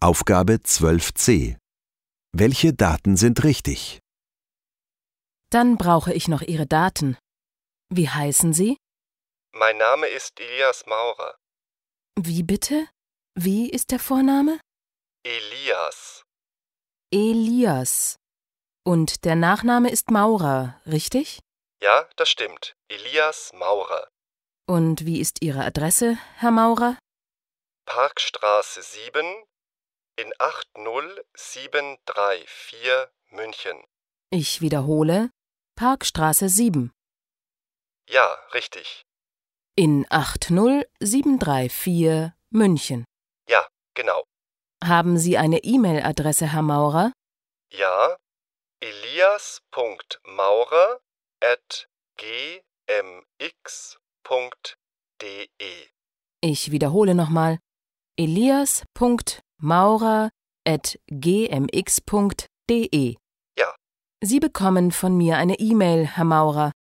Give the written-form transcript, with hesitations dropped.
Aufgabe 12c. Welche Daten sind richtig? Dann brauche ich noch Ihre Daten. Wie heißen Sie? Mein Name ist Elias Maurer. Wie bitte? Wie ist der Vorname? Elias. Elias. Und der Nachname ist Maurer, richtig? Ja, das stimmt. Elias Maurer. Und wie ist Ihre Adresse, Herr Maurer? Parkstraße 7 in 80734 München. Ich wiederhole, Parkstraße 7 Ja, richtig. in 80734 München. Ja, genau. Haben Sie eine E-Mail-Adresse, Herr Maurer? Ja, elias.maurer@gmx.de. Ich wiederhole nochmal, elias.maurer@gmx.de. Ja. Sie bekommen von mir eine E-Mail, Herr Maurer.